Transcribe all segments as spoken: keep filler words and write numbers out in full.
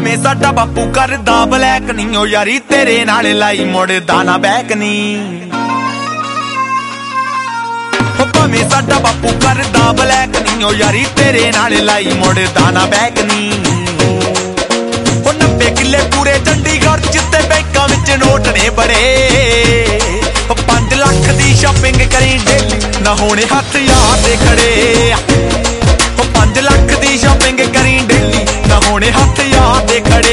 ਭਾਵੇਂ ਸਾਡਾ ਬਾਪੂ ਕਰਦਾ ਬਲੈਕ ਨੀ ਓ ਯਾਰੀ ਤੇਰੇ ਨਾਲ ਲਾਈ ਮੁੜਦਾ ਨਾ ਬੈਕ ਨੀ ਓ ਭਾਵੇਂ ਸਾਡਾ ਬਾਪੂ ਕਰਦਾ ਬਲੈਕ ਨੀ ਓ ਯਾਰੀ ਤੇਰੇ ਨਾਲ ਲਾਈ ਮੁੜਦਾ ਨਾ ਬੈਕ ਨੀ ਓ ਨੱਬੇ ਕਿੱਲੇ ਪੂਰੇ ਚੰਡੀਗੜ੍ਹ ਚ ਤੇ ਬੈਂਕਾਂ ਵਿੱਚ ਨੋਟ ਨੇ ਬੜੇ ਓ ਪੰਜ ਲੱਖ ਦੀ ਸ਼ਾਪਿੰਗ ਕਰੀ ਡੇਲੀ ਨਾ ਹੋਣੇ ਹੱਥ ਯਾਰ ਦੇ ਖੜੇ ਓ ਪੰਜ ਲੱਖ ਦੀ ਸ਼ਾਪਿੰਗ ਕਰੀ ਡੇਲੀ ਨਾ ਹੋਣੇ ਹੱਥ ਯਾਰ ਦੇ ਖੜੇ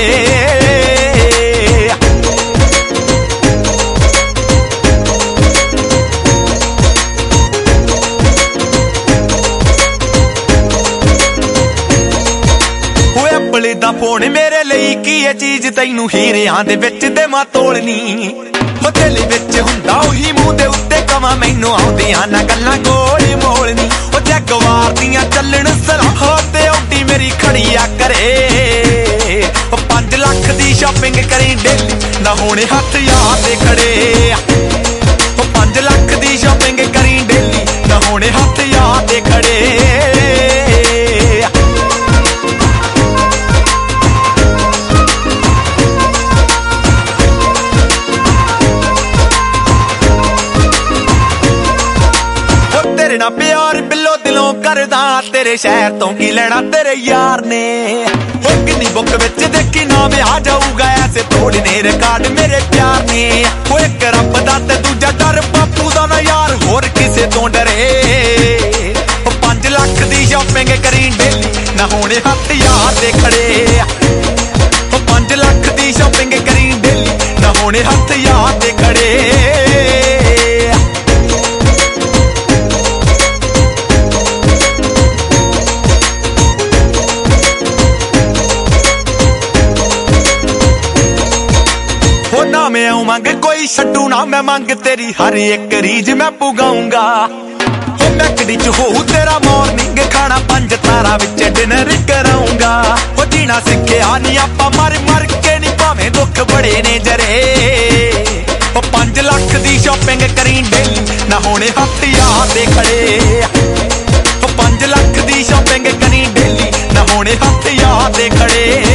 ਐਪਲ ਦਾ ਫੋਨ ਮੇਰੇ ਲਈ ਕੀ ਇਹ ਚੀਜ਼ ਤੈਨੂੰ ਹੀਰਿਆਂ ਦੇ ਵਿੱਚ ਦੇ ਮਾ ਤੋਲਨੀ ਹੋ ਦਿਲ ਵਿੱਚ ਹੁੰਦਾ ਉਹੀ ਮੂੰਹ ਦੇ ਉੱਤੇ ਕਵਾਂ ਮੈਨੂੰ ਆਉਂਦੀਆਂ ਨਾ ਗੱਲਾਂ ਗੋਲੀ ਮੋਲਨੀ ਉਹ ਜਗਵਾਰ ਦੀਆਂ ਚੱਲਣ ਸਲਾਹਾਂ ਤੇ ਆਉਂਦੀ ਮੇਰੀ ਖੜੀਆ ਕਰੇ ਉਹ ਪੰਜ ਲੱਖ ਦੀ ਸ਼ਾਪਿੰਗ ਕਰੀ ਡੇਲੀ ਨਾ ਹੋਣੇ ਹੱਥ ਯਾਰ ਦੇ ਖੜੇ ਉਹ ਪੰਜ ਲੱਖ ਦੀ ਸ਼ਾਪਿੰਗ ਕਰੀ ਡੇਲੀ ਨਾ ਹੋਣੇ ਹੱਥ ਯਾਰ ਦੇ ਖੜੇ ਤੇਰੇ ਨਾਲ ਪਿਆਰ ਬਿੱਲੋ ਦਿਲੋਂ ਕਰਦਾ ਤੇਰੇ ਸ਼ਹਿਰ ਤੋਂ ਕੀ ਲੈਣਾ ਤੇਰੇ ਯਾਰ ਨੇ ਹੋ ਕਿੰਨੀ ਬੁੱਕ ਵਿੱਚ ਦੇਖੀ ਨਾਮ ਆ ਜਾਊਗਾ ਐਸੇ ਤੋੜਨੇ ਰਿਕਾਰਡ ਮੇਰੇ ਪਿਆਰ ਨੇ ਹੋ ਇੱਕ ਰੱਬ ਦਾ ਤੇ ਦੂਜਾ ਡਰ ਬਾਪੂ ਦਾ ਨਾ ਯਾਰ ਹੋਰ ਕਿਸੇ ਤੋਂ ਡਰੇ ਉਹ ਪੰਜ ਲੱਖ ਦੀ ਸ਼ਾਪਿੰਗ ਕਰੀ ਡੇਲੀ ਨਾ ਹੋਣੇ ਹੱਥ ਯਾਰ ਦੇ ਖੜੇ ਉਹ ਪੰਜ ਲੱਖ ਦੀ ਸ਼ਾਪਿੰਗ ਕਰੀ ਡੇਲੀ ਨਾ ਹੋਣੇ ਹੱਥ ਯਾਰ ਦੇ ਖੜੇ ਨਾ ਮੈਂ ਮੰਗ ਕੋਈ ਛੱਡੂ ਨਾ ਮੈਂ ਮੰਗ ਤੇਰੀ ਹਰ ਇੱਕ ਰੀਝ ਮੈਂ ਪੁਗਾਉਂਗਾ ਹੋ ਮੈਕੜੀ ਚ ਹੋਊ ਤੇਰਾ ਮਾਰਨਿੰਗ ਖਾਣਾ ਪੰਜ ਤਾਰਾ ਵਿੱਚ ਡਿਨਰ ਕਰਾਉਂਗਾ ਹੋ ਜੀਣਾ ਸਿੱਖਿਆ ਨੀ ਆਪਾਂ ਮਰ ਮਰ ਕੇ ਨੀ ਭਾਵੇਂ ਦੁੱਖ ਬੜੇ ਨੇ ਜਰੇ ਹੋ ਪੰਜ ਲੱਖ ਦੀ ਸ਼ਾਪਿੰਗ ਕਰੀ ਡੇਲੀ ਨਾ ਹੋਣੇ ਹੱਥ ਯਾਰ ਦੇ ਖੜੇ ਹੋ ਪੰਜ ਲੱਖ ਦੀ ਸ਼ਾਪਿੰਗ ਕਰੀ ਡੇਲੀ ਨਾ ਹੋਣੇ ਹੱਥ ਯਾਰ ਦੇ ਖੜੇ